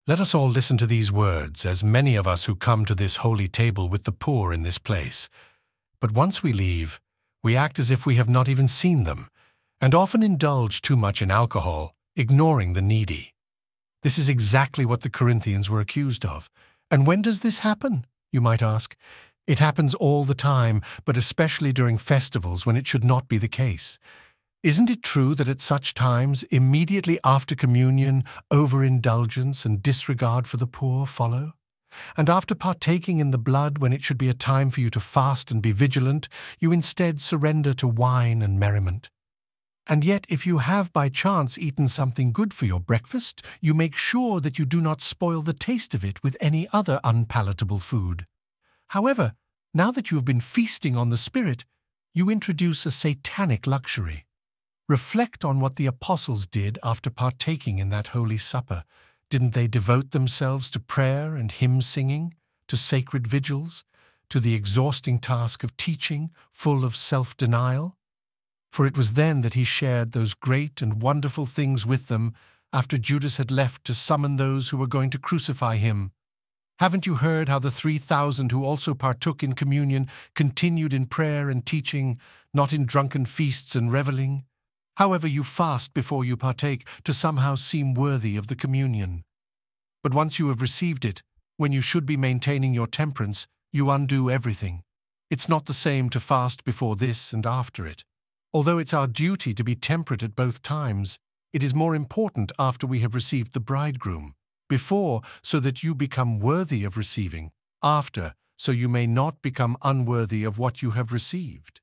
Let us all listen to these words, as many of us who come to this holy table with the poor in this place. But once we leave, we act as if we have not even seen them, and often indulge too much in alcohol, ignoring the needy. This is exactly what the Corinthians were accused of. And when does this happen, you might ask? It happens all the time, but especially during festivals when it should not be the case. Isn't it true that at such times, immediately after communion, overindulgence and disregard for the poor follow? And after partaking in the blood when it should be a time for you to fast and be vigilant, you instead surrender to wine and merriment? And yet, if you have by chance eaten something good for your breakfast, you make sure that you do not spoil the taste of it with any other unpalatable food. However, now that you have been feasting on the Spirit, you introduce a satanic luxury. Reflect on what the apostles did after partaking in that holy supper. Didn't they devote themselves to prayer and hymn singing, to sacred vigils, to the exhausting task of teaching, full of self-denial? For it was then that he shared those great and wonderful things with them after Judas had left to summon those who were going to crucify him. Haven't you heard how the 3,000 who also partook in communion continued in prayer and teaching, not in drunken feasts and reveling? However, you fast before you partake to somehow seem worthy of the communion. But once you have received it, when you should be maintaining your temperance, you undo everything. It's not the same to fast before this and after it. Although it's our duty to be temperate at both times, it is more important after we have received the bridegroom. Before, so that you become worthy of receiving. After, so you may not become unworthy of what you have received.